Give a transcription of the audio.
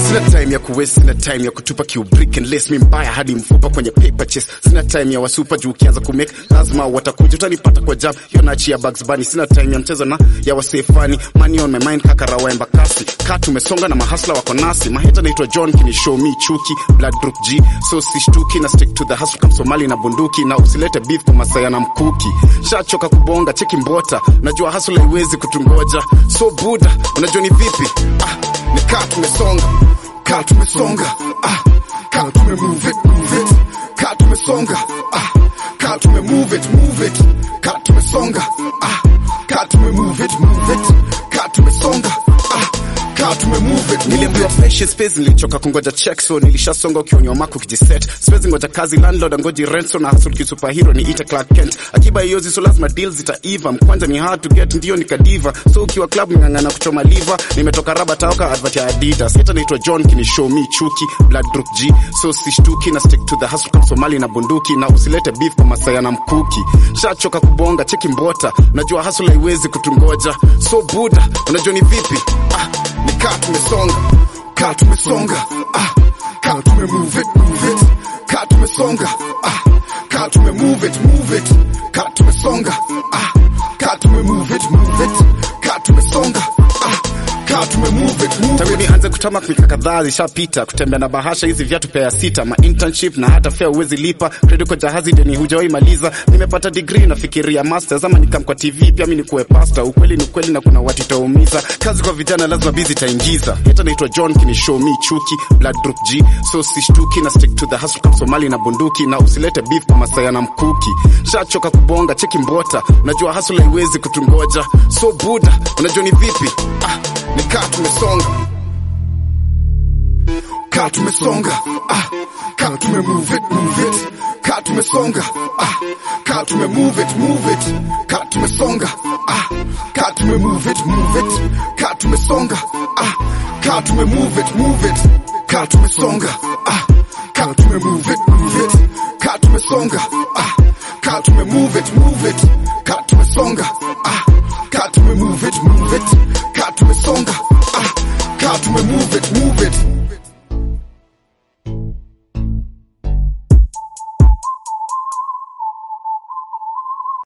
Sina time ya kuwaste, sina time ya kutupa kiubrick and lace. Mimi mbaya hadi mfupa kwenye paper chase. Sina time ya wasupa juu ukianza kumake lazima watakuja, utanipata kwa jab. Hiyo naachia Bugs Bunny. Sina time ya mchezo na ya wasefani. Money on my mind kaka Rawemba kasi. Kaa tumesonga na mahasla wako nasi. Maheta naitwa John kini show me chuki. Blood group G. So sishtuki na stick to the hustle kama Somali na bunduki. Na usilete beef kwa Masaya na mkuki. Shachoka kubonga cheki mbota. Unajua hustle haiwezi kutungoja. So buda unajua ni vipi? Ni kaa tumesonga. Kaa tumesonga. Kaa tume move it. Kaa tumesonga. Kaa tume move it. Kaa tumesonga. Kaa tume move it. Kaa tumesonga. Kaa tume move it. Niliambiwa fresh space, nilichoka kungoja check, so nilishasonga ukionywa mako kijiset. Siwezi ngoja kazi landlord angoji rent, so na hustle ki superhero ni ite Clark Kent. Akiba yozi so lazima deals zitaiva. Mkwanja ni hard to get, ndio nikadiva. So ukiwa club ngangana kuchoma liver. Nimetoka raba taoka advert ya Adidas. Hata naitwa John kini show me chuki. Blood group G. So sishtuki na stick to the hustle kama Somali na bunduki. Na usilete beef kwa Masaya na mkuki. Shachoka kubonga cheki mbota. Unajua hustle haiwezi kutungoja. So buda unajua ni vipi? Ni kaa tumesonga. Kaa tumesonga. Kaa tume move it. Kaa tumesonga. Kaa tume move it. Kaa tumesonga. Kaa tume move it. Kaa tumesonga. Kaa tume move it. Tangu nianze kutama kwa kadhaa zishapita. Kutembea na bahasha hizi viatu pea 6. Ma internship na hata fare uwezi lipa. Credit kwa jahazi deni hujawahi maliza. Nimepata degree na fikiria masters. Ama nikam kwa TV pia mimi nikuwe pastor. Ukweli ni kweli na kuna watu taumiza. Kazi kwa vijana lazima busy taingiza. Hata naitwa John kini show me chuki. Blood group G. So sishtuki na stick to the hustle kama Somali na bunduki. Na usilete beef kwa Masaya na mkuki. Shachoka kubonga cheki mbota. Unajua hustle haiwezi kutungoja. So buda unajua ni vipi? Ni kaa tumesonga. Kaa tumesonga. Kaa tume move it. Kaa tumesonga. Kaa tume move it. Kaa tumesonga. Kaa tume move it. Kaa tumesonga. Kaa tume move it. Kaa tumesonga. Kaa tume move it. Kaa tumesonga. Kaa tume move it. Kaa tumesonga. Kaa tume move it. Kaa tumesonga. Kaa tume move it.